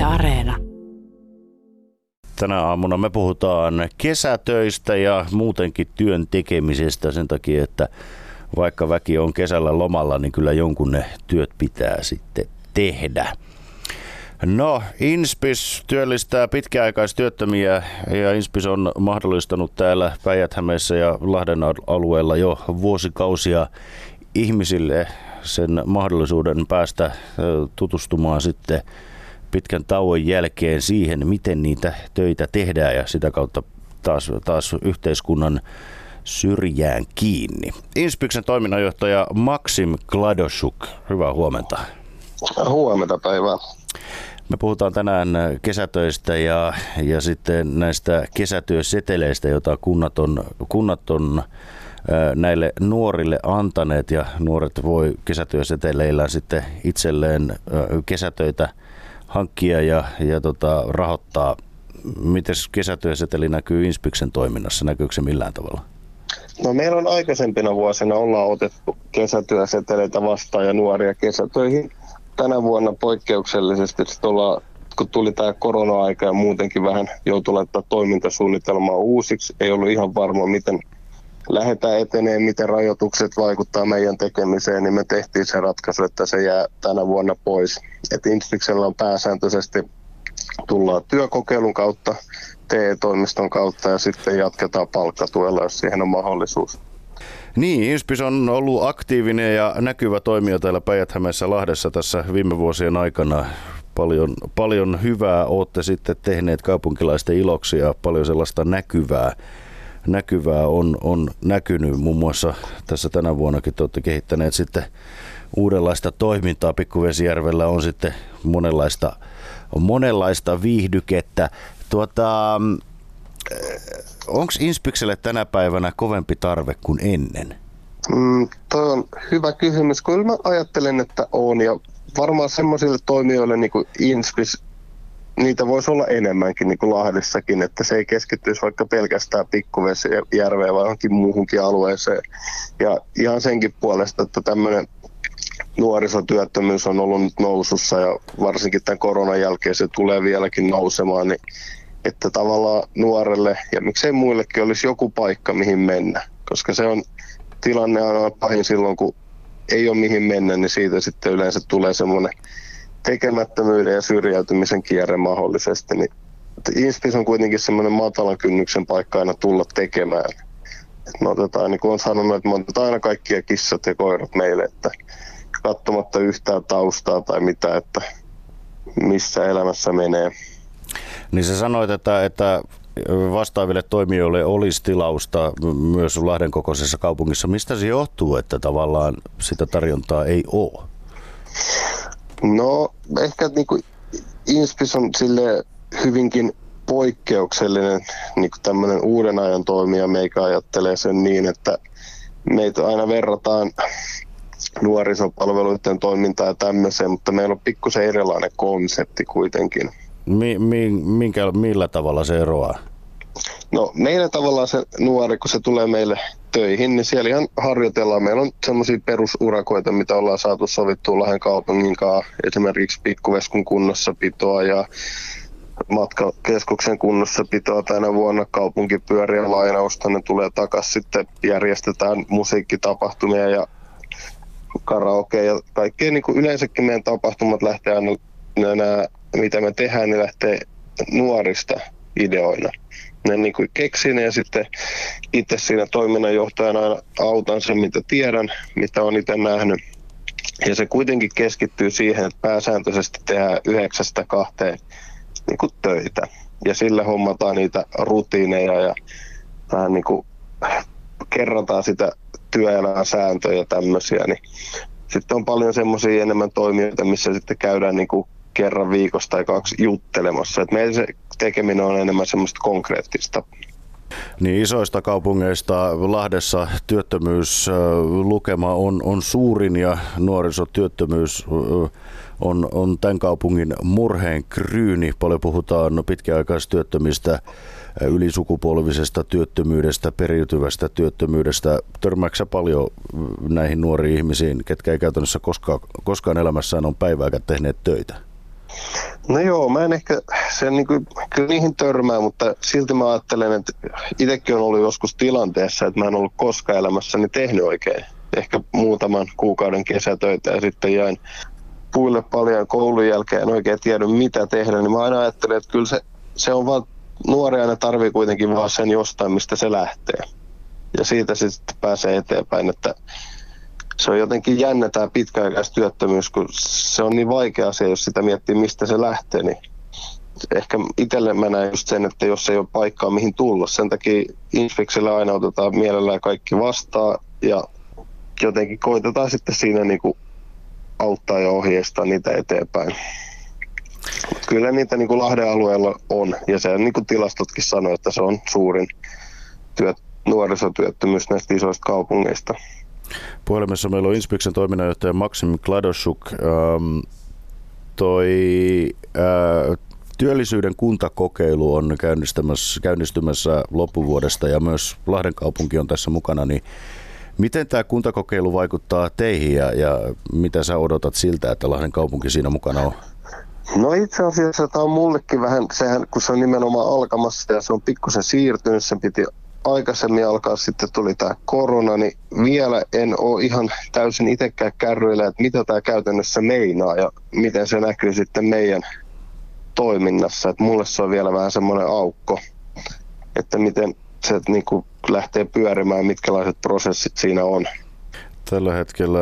Yle Areena. Tänä aamuna me puhutaan kesätöistä ja muutenkin työn tekemisestä sen takia, että vaikka väki on kesällä lomalla, niin kyllä jonkun ne työt pitää sitten tehdä. No, Inspis työllistää pitkäaikaistyöttömiä ja Inspis on mahdollistanut täällä Päijät-Hämeessä ja Lahden alueella jo vuosikausia ihmisille sen mahdollisuuden päästä tutustumaan sitten pitkän tauon jälkeen siihen, miten niitä töitä tehdään ja sitä kautta taas yhteiskunnan syrjään kiinni. Inspiksen toiminnanjohtaja Maksim Kladoshuk, hyvää huomenta. Huomenta päivää. Me puhutaan tänään kesätöistä ja sitten näistä kesätyöseteleistä, joita kunnat on näille nuorille antaneet ja nuoret voi kesätyöseteleillä sitten itselleen kesätöitä hankkia ja rahoittaa. Miten kesätyöseteli näkyy Inspiksen toiminnassa? Näkyykö se millään tavalla? No, meillä on aikaisempina vuosina ollaan otettu kesätyöseteleitä vastaan ja nuoria kesätöihin. Tänä vuonna poikkeuksellisesti kun tuli tämä korona-aika ja muutenkin vähän joutui laittaa toimintasuunnitelmaa uusiksi, ei ollut ihan varma, miten lähdetään eteneen, miten rajoitukset vaikuttaa meidän tekemiseen, niin me tehtiin se ratkaisu, että se jää tänä vuonna pois. Et Inspiksellä on pääsääntöisesti tullaan työkokeilun kautta, TE-toimiston kautta ja sitten jatketaan palkkatuella, jos siihen on mahdollisuus. Niin, Inspis on ollut aktiivinen ja näkyvä toimija täällä Päijät-Hämeessä Lahdessa tässä viime vuosien aikana. Paljon hyvää olette sitten tehneet kaupunkilaisten iloksi ja paljon sellaista näkyvää on näkynyt. Muun muassa tässä tänä vuonnakin te olette kehittäneet sitten uudenlaista toimintaa. Pikkuvesijärvellä on sitten monenlaista viihdykettä. Onko Inspikselle tänä päivänä kovempi tarve kuin ennen? Toi on hyvä kysymys. Kyllä mä ajattelen, että on. Ja varmaan semmoisille toimijoille niin kuin Inspis, niitä voisi olla enemmänkin niin kuin Lahdessakin, että se ei keskittyisi vaikka pelkästään Pikkuvesijärveen vai johonkin muuhunkin alueeseen. Ja ihan senkin puolesta, että tämmöinen nuorisotyöttömyys on ollut nyt nousussa ja varsinkin tämän koronan jälkeen se tulee vieläkin nousemaan, niin että tavallaan nuorelle ja miksei muillekin olisi joku paikka mihin mennä, koska se on tilanne aina pahin silloin, kun ei ole mihin mennä, niin siitä sitten yleensä tulee semmoinen tekemättömyyden ja syrjäytymisen kierre mahdollisesti. Niin, Inspis on kuitenkin semmoinen matalan kynnyksen paikka aina tulla tekemään. Me otetaan, niin kuin olen sanonut, että me otetaan aina kaikkia kissat ja koirat meille, että katsomatta yhtään taustaa tai mitä, että missä elämässä menee. Niin sä sanoit, että vastaaville toimijoille olisi tilausta myös Lahden kokoisessa kaupungissa. Mistä se johtuu, että tavallaan sitä tarjontaa ei ole? No ehkä niin kuin Inspis on sille hyvinkin poikkeuksellinen niin kuin tämmöinen uuden ajan toimija. Meikä ajattelee sen niin, että meitä aina verrataan nuorisopalveluiden toimintaa ja tämmöiseen, mutta meillä on pikkusen erilainen konsepti kuitenkin. Millä tavalla se eroaa? No meillä tavallaan se nuori, kun se tulee meille töihin, niin siellä ihan harjoitellaan. Meillä on semmoisia perusurakoita, mitä ollaan saatu sovittua Lahden kaupungin kanssa, esimerkiksi Pikkuveskun kunnossapitoa ja matkakeskuksen kunnossapitoa tänä vuonna, kaupunkipyörien lainausta, ne tulee takaisin, sitten järjestetään musiikkitapahtumia ja karaoke ja kaikkea niin kuin yleensäkin meidän tapahtumat lähtee aina, nämä, mitä me tehdään, niin lähtee nuorista ideoina. Ne niin kuin keksin ja sitten itse siinä toiminnanjohtajana aina autan sen, mitä tiedän, mitä olen itse nähnyt. Ja se kuitenkin keskittyy siihen, että pääsääntöisesti tehdään 9-2 niin kuin töitä. Ja sillä hommataan niitä rutiineja ja vähän niin kuin kerrataan sitä työelämän sääntöjä ja tämmöisiä. Niin sitten on paljon semmoisia enemmän toimijoita, missä sitten käydään niin kuin kerran viikossa tai 2 juttelemassa. Et meillä se tekeminen on enemmän semmoista konkreettista. Niin isoista kaupungeista Lahdessa työttömyyslukema on suurin ja nuorisotyöttömyys on tämän kaupungin murheen kryyni. Paljon puhutaan pitkäaikaistyöttömistä, ylisukupolvisesta työttömyydestä, periytyvästä työttömyydestä. Törmääksä paljon näihin nuoriin ihmisiin, ketkä ei käytännössä koskaan elämässään on päivääkään tehneet töitä? No joo, mä en ehkä kyllä niihin törmää, mutta silti mä ajattelen, että itsekin on ollut joskus tilanteessa, että mä en ollut koskaan elämässäni tehnyt oikein. Ehkä muutaman kuukauden kesätöitä ja sitten jäin puille paljon koulun jälkeen, en oikein tiedä mitä tehdä, niin mä aina ajattelen, että kyllä se on vaan, nuori aina tarvii kuitenkin vaan sen jostain, mistä se lähtee. Ja siitä se sitten pääsee eteenpäin, että se on jotenkin jännä tämä pitkäaikaistyöttömyys, kun se on niin vaikea asia, jos sitä miettii, mistä se lähtee, niin ehkä itselle mä näen just sen, että jos ei ole paikkaa mihin tulla, sen takia Inspixille aina otetaan mielellään kaikki vastaan ja jotenkin koitetaan sitten siinä niinku auttaa ja ohjeistaa niitä eteenpäin. Mut kyllä niitä niinku Lahden alueella on, ja se niin kuin tilastotkin sanoo, että se on suurin nuorisotyöttömyys näistä isoista kaupungeista. Puhelimessa meillä on Inspixen toiminnanjohtaja Maksim Kladoshuk. Työllisyyden kuntakokeilu on käynnistymässä loppuvuodesta ja myös Lahden kaupunki on tässä mukana. Niin miten tämä kuntakokeilu vaikuttaa teihin ja mitä sä odotat siltä, että Lahden kaupunki siinä mukana on? No itse asiassa tämä on mullekin vähän, sehän, kun se on nimenomaan alkamassa ja se on pikkusen siirtynyt, sen piti aikaisemmin alkaa, sitten tuli tämä korona, niin vielä en ole ihan täysin itsekään kärryillä, että mitä tämä käytännössä meinaa ja miten se näkyy sitten meidän toiminnassa. Että mulle se on vielä vähän semmoinen aukko, että miten se niin lähtee pyörimään, mitkälaiset prosessit siinä on. Tällä hetkellä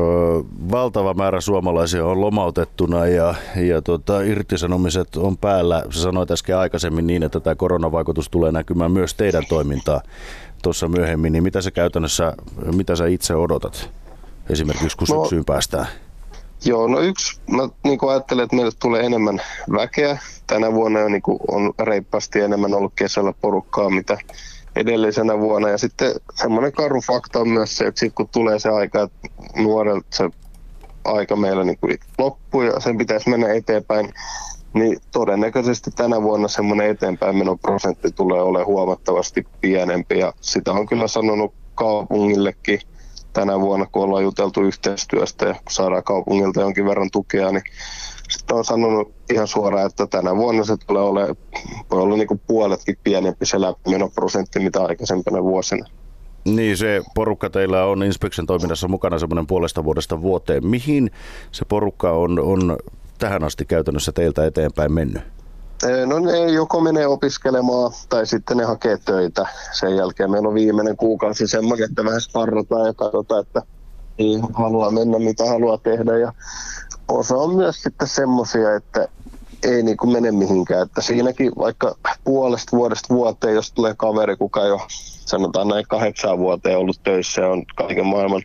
valtava määrä suomalaisia on lomautettuna ja irtisanomiset on päällä. Sä sanoit äsken aikaisemmin niin, että tämä koronavaikutus tulee näkymään myös teidän toimintaa tuossa myöhemmin. Niin mitä se käytännössä, mitä sä itse odotat esimerkiksi kun syksyyn päästään? Joo, no mä ajattelen, että meille tulee enemmän väkeä. Tänä vuonna jo on reippaasti enemmän ollut kesällä porukkaa, mitä edellisenä vuonna. Ja sitten semmoinen karu fakta on myös se, että sit kun tulee se aika, että nuorelta se aika meillä loppuu ja sen pitäisi mennä eteenpäin, niin todennäköisesti tänä vuonna semmoinen eteenpäinmenoprosentti tulee olemaan huomattavasti pienempi. Ja sitä on kyllä sanonut kaupungillekin tänä vuonna, kun ollaan juteltu yhteistyöstä ja saadaan kaupungilta jonkin verran tukea, niin sitten on sanonut ihan suoraan, että tänä vuonna se tulee olemaan, voi olla puoletkin pienempi se läpimenoprosentti, mitä aikaisempana vuosina. Niin, se porukka teillä on Inspixen toiminnassa mukana semmoinen puolesta vuodesta vuoteen. Mihin se porukka on tähän asti käytännössä teiltä eteenpäin mennyt? No ne joko menee opiskelemaan tai sitten ne hakee töitä. Sen jälkeen meillä on viimeinen kuukausi semmoinen, että vähän sparrataan ja katsotaan, että ei halua mennä mitä haluaa tehdä. Ja osa on myös sitten semmoisia, että ei mene mihinkään. Että siinäkin vaikka puolesta vuodesta vuoteen, jos tulee kaveri, kuka jo sanotaan näin 8 vuoteen ollut töissä ja on kaiken maailman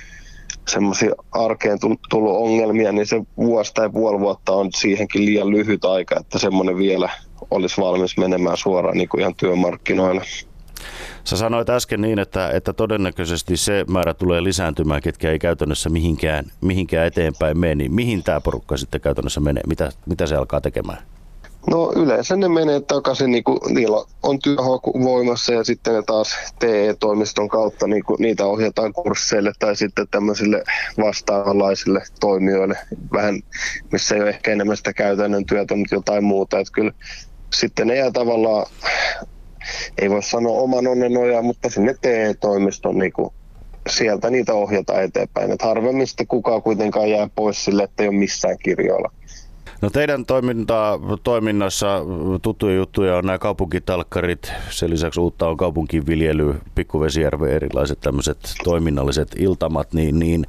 semmoisia arkeen tullut ongelmia, niin se vuosi tai puoli vuotta on siihenkin liian lyhyt aika, että semmoinen vielä olisi valmis menemään suoraan ihan työmarkkinoille. Sä sanoit äsken niin, että todennäköisesti se määrä tulee lisääntymään, ketkä ei käytännössä mihinkään eteenpäin mene. Niin mihin tämä porukka sitten käytännössä menee? Mitä se alkaa tekemään? No yleensä ne menee takaisin, niillä on työhaku voimassa ja sitten ne taas TE-toimiston kautta niitä ohjataan kursseille tai sitten tämmöisille vastaavanlaisille toimijoille, vähän missä ei ole ehkä enemmän sitä käytännön työtä, mutta jotain muuta. Että kyllä sitten ne jää tavallaan, ei voi sanoa oman onnen nojaa, mutta sinne TE-toimiston sieltä niitä ohjataan eteenpäin. Että harvemmin sitten kukaan kuitenkaan jää pois sille, että ei ole missään kirjoilla. No teidän toiminnassa tuttuja juttuja on nämä kaupunkitalkkarit, sen lisäksi uutta on kaupunkiviljely, Pikkuvesijärven erilaiset tämmöiset toiminnalliset iltamat, niin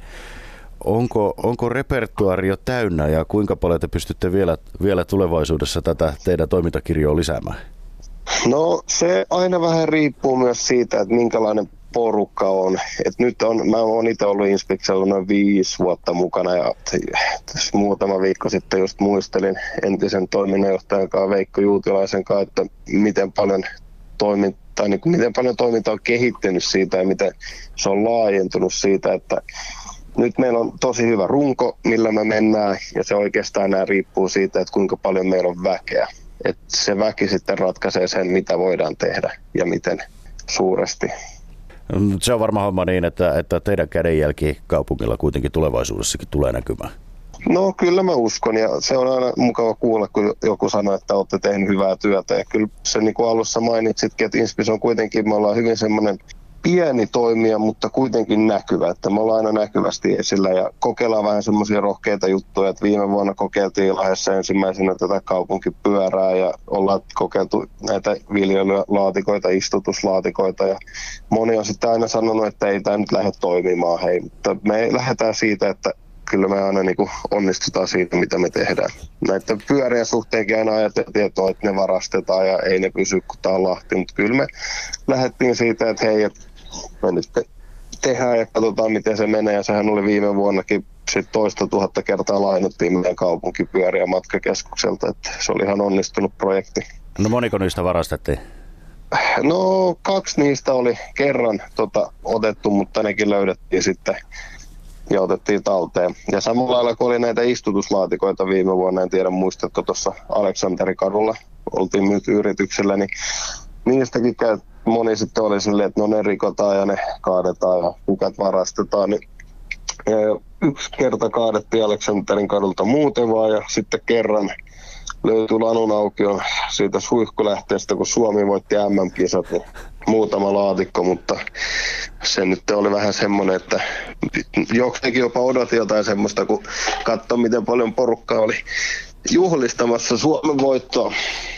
onko repertuaari jo täynnä ja kuinka paljon te pystytte vielä tulevaisuudessa tätä teidän toimintakirjoa lisäämään? No se aina vähän riippuu myös siitä, että minkälainen porukka on. Et nyt mä oon itse ollut Inspixella noin 5 vuotta mukana ja muutama viikko sitten just muistelin entisen toiminnanjohtajan kanssa Veikko Juutilaisen kanssa, että miten paljon toiminta on kehittynyt siitä ja miten se on laajentunut siitä, että nyt meillä on tosi hyvä runko, millä me mennään ja se oikeastaan nämä riippuu siitä, että kuinka paljon meillä on väkeä. Että se väki sitten ratkaisee sen, mitä voidaan tehdä ja miten suuresti. Se on varmaan homma niin, että teidän kädenjälki kaupungilla kuitenkin tulevaisuudessakin tulee näkymään. No kyllä mä uskon ja se on aina mukava kuulla, kun joku sanoo, että olette tehnyt hyvää työtä. Ja kyllä se niin kuin alussa mainitsitkin, että Inspis on kuitenkin, me ollaan hyvin semmoinen pieni toimija, mutta kuitenkin näkyvä. Että me ollaan aina näkyvästi esillä ja kokeillaan vähän semmoisia rohkeita juttuja. Että viime vuonna kokeiltiin Lahdessa ensimmäisenä tätä kaupunkipyörää ja ollaan kokeiltu näitä viljelylaatikoita, istutuslaatikoita. Ja moni on sitten aina sanonut, että ei tämä nyt lähde toimimaan. Hei, mutta me lähdetään siitä, että kyllä me aina niin kuin onnistutaan siitä, mitä me tehdään. Näiden pyörien suhteenkin aina ajateltiin, että ne varastetaan ja ei ne pysy, kun tämä on Lahti. Mutta kyllä me lähdettiin siitä, että hei, me nyt tehdään ja katsotaan, miten se menee. Ja sehän oli viime vuonnakin sit 200 000 kertaa lainattiin meidän kaupunkipyöriä matkakeskukselta. Että se oli ihan onnistunut projekti. No moniko niistä varastettiin? No 2 niistä oli kerran otettu, mutta nekin löydettiin sitten ja otettiin talteen. Ja samalla lailla kun oli näitä istutuslaatikoita viime vuonna, en tiedä muistatko tuossa Aleksanterikadulla, oltiin myyty yrityksellä, niin niistäkin moni sitten oli silleen, että no ne rikotaan ja ne kaadetaan ja kukat varastetaan. Niin yksi kerta kaadettiin Aleksanterin kadulta muuten vaan ja sitten kerran löytyi Lanunaukio siitä suihkulähteestä, kun Suomi voitti MM-kisat, niin muutama laatikko, mutta se nyt oli vähän semmoinen, että jokseenkin jopa odotin jotain semmoista, kun katsoi, miten paljon porukkaa oli juhlistamassa Suomen voittoa.